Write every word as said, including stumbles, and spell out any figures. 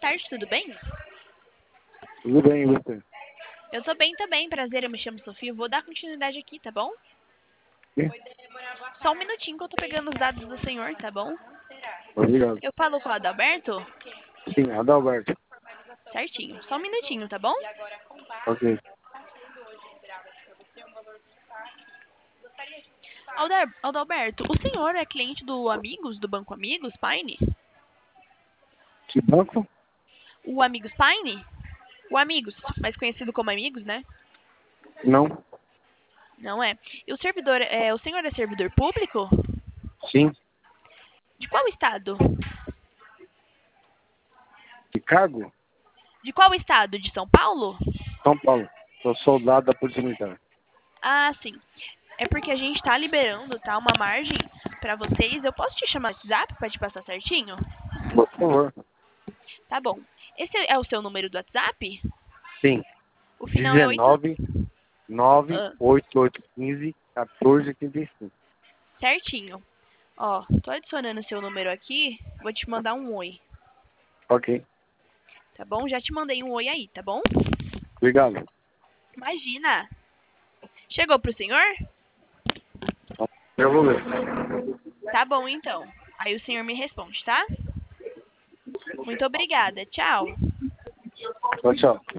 tarde, tudo bem? Tudo bem, e você? Eu tô bem também, prazer, eu me chamo Sofia. Eu vou dar continuidade aqui, tá bom? Sim. Só um minutinho que eu tô pegando os dados do senhor, tá bom? Obrigado. Eu falo com o Adalberto? Sim, Adalberto. Certinho. Só um minutinho, tá bom? Ok. Aldar- Adalberto, o senhor é cliente do Amigos, do Banco Amigos, Paine? Que banco? O Amigos Paine? O Amigos, mais conhecido como Amigos, né? Não. Não é. E o servidor, é, o senhor é servidor público? Sim. De qual estado? Que cargo? De qual estado? De São Paulo? São Paulo. Sou soldado da Polícia Militar. Ah, sim. É porque a gente tá liberando, tá? Uma margem pra vocês. Eu posso te chamar no WhatsApp pra te passar certinho? Por favor. Tá bom. Esse é o seu número do WhatsApp? Sim. O final é oito. dezenove, nove, Ah, oito oito quinze, quatorze, oitenta e cinco. certinho. Ó, tô adicionando o seu número aqui. Vou te mandar um oi. Ok. Tá bom? Já te mandei um oi aí, tá bom? Obrigado. Imagina. Chegou pro senhor? Eu vou ver. Tá bom, então. Aí o senhor me responde, tá? Muito obrigada. Tchau. Tchau, tchau.